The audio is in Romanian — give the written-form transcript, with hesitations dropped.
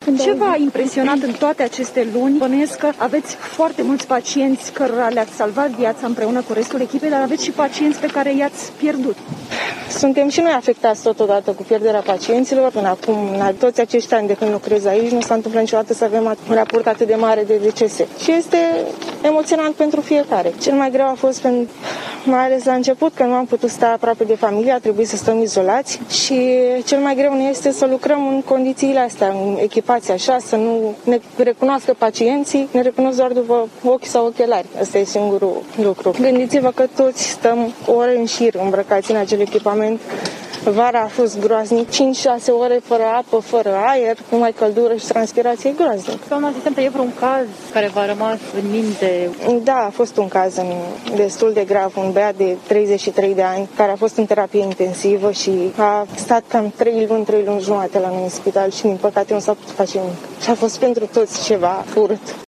Ce v-a impresionat în toate aceste luni? Bănuiesc că aveți foarte mulți pacienți cărora le-ați salvat viața împreună cu restul echipei, dar aveți și pacienți pe care i-ați pierdut. Suntem și noi afectați totodată cu pierderea pacienților. Până acum, în toți acești ani de când lucrez aici, nu s-a întâmplat niciodată să avem un raport atât de mare de decese. Și este emoționant pentru fiecare. Cel mai greu a fost, mai ales la început, că nu am putut sta aproape de familie, a trebuit să stăm izolați și cel mai greu ne este să lucrăm în condițiile astea, echipați așa, să nu ne recunoască pacienții, ne recunosc doar după ochi sau ochelari. Asta e singurul lucru. Gândiți-vă că toți stăm ore în șir îmbrăcați în acel echipament. Vara a fost groaznic, 5-6 ore fără apă, fără aer, numai căldură și transpirație, groaznic. Doamna asistentă, e vreun caz care v-a rămas în minte? Da, a fost un caz destul de grav, un băiat de 33 de ani care a fost în terapie intensivă și a stat cam 3 luni jumate la noi în spital și din păcate nu s-a putut face nimic. Și a fost pentru toți ceva urât.